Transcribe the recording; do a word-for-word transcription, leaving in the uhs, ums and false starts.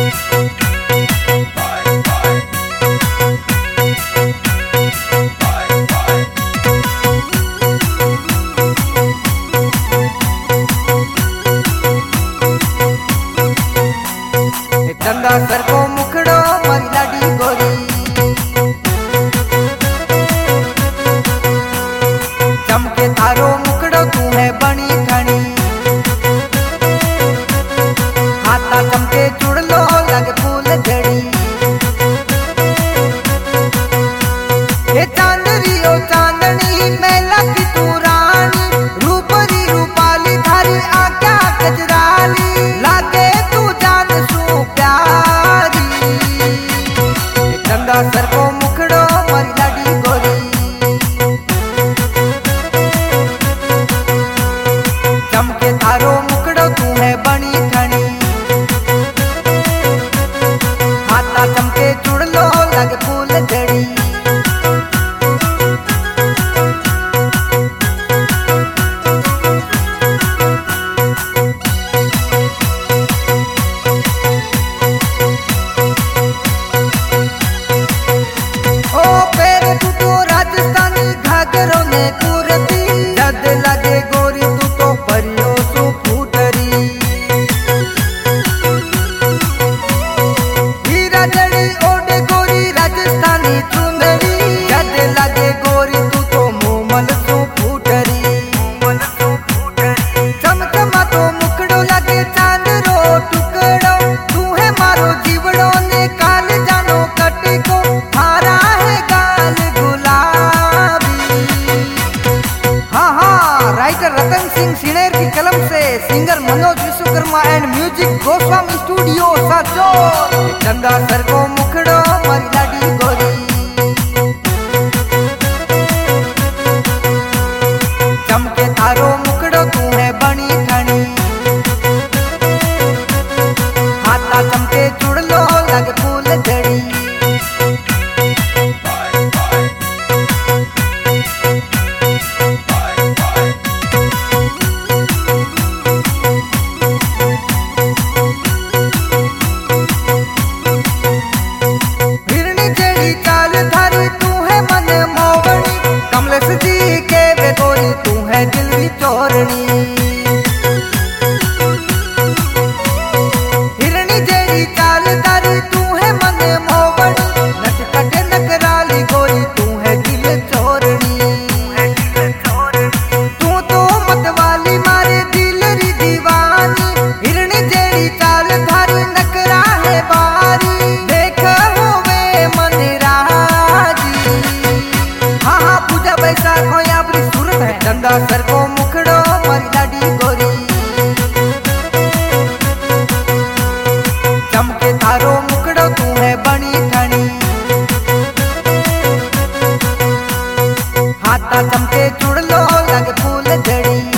चंदा सर को मुखड़ो मारी लाडी गोरी, चमके थारो मुखड़ो तू है बनी ठणी, हाथा चमके जुड़ लो लग फूल झड़ी। ये चांदनी ओ चांदनी मेला की तू रानी, रूपरी रूपाली थारी आँखा गजराली, लागे तू जान सू प्यारी। चंदा सर को मुखड़ो मारी लाडी गोरी, चमके थारो मुखड़ो तू है बनी ठणी, हाथा चमके जुड़ लो लग फूल झड़ी। घाघरों ने कुर्ती जद लगे गोरी तू तो परियों सु फूटरी, हीरा जड़ी ओढ़े गोरी राजस्थानी चुंदड़ी, जद लगे गोरी तू तो मोमल सु फूटरी। चमचमा तो मुखड़ो लगे चांद रो टुकड़ो, तू है मारो जीवड़ो ने काल जानो कटी को, हारा है गाल गुलाबी। हाँ हाँ, राइटर रतन सिंह सिनेर की कलम से singer Manoj Vishwakarma and music Goswami studio साचो। चंदा सर को मुखड़ो मारी लाडी गोरी, चमके थारो मुखड़ो तू है बनी ठणी, हाथा चमके जुड़ लो लग फूल झड़ी। दिल चोरनी हिरणी जेड़ी चाल तारी तू है मन मोवनी, नच कटे नकराली गोरी तू है दिल चोरनी। तू तो मतवाली मारे दिल री दीवानी, हिरणी जेड़ी चाल थारी नकरा है बारी, देख होवे मन राजी। हाँ हाँ, पूजा बैसाख हो या बड़ी सूरत है। चंदा सर को मुखड़ो मारी लाडी गोरी, चमके थारो मुखड़ो तू है बनी ठणी, हाथा चमके जुड़ लो लग फूल झड़ी।